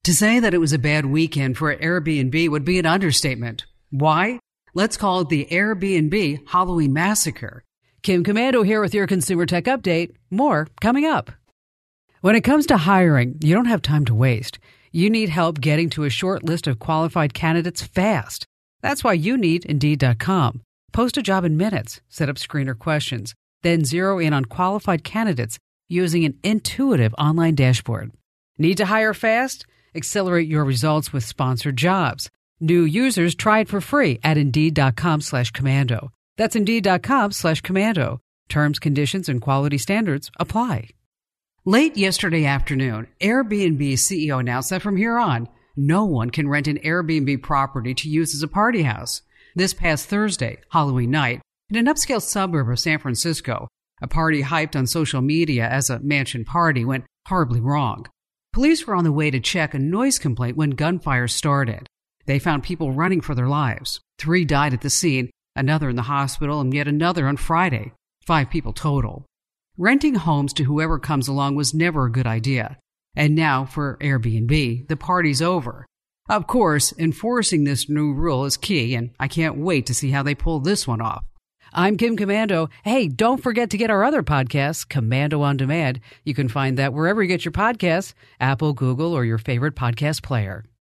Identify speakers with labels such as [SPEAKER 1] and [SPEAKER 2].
[SPEAKER 1] To say that it was a bad weekend for Airbnb would be an understatement. Why? Let's call it the Airbnb Halloween Massacre. Kim Komando here with your Consumer Tech Update. More coming up. When it comes to hiring, you don't have time to waste. You need help getting to a short list of qualified candidates fast. That's why you need Indeed.com. Post a job in minutes, set up screener questions, then zero in on qualified candidates using an intuitive online dashboard. Need to hire fast? Accelerate your results with sponsored jobs. New users try it for free at Indeed.com/commando. That's Indeed.com/commando. Terms, conditions, and quality standards apply. Late yesterday afternoon, Airbnb CEO announced that from here on, no one can rent an Airbnb property to use as a party house. This past Thursday, Halloween night, in an upscale suburb of San Francisco, a party hyped on social media as a mansion party went horribly wrong. Police were on the way to check a noise complaint when gunfire started. They found people running for their lives. 3 died at the scene, another in the hospital, and yet another on Friday. 5 people total. Renting homes to whoever comes along was never a good idea. And now, for Airbnb, the party's over. Of course, enforcing this new rule is key, and I can't wait to see how they pull this one off. I'm Kim Komando. Hey, don't forget to get our other podcast, Komando on Demand. You can find that wherever you get your podcasts, Apple, Google, or your favorite podcast player.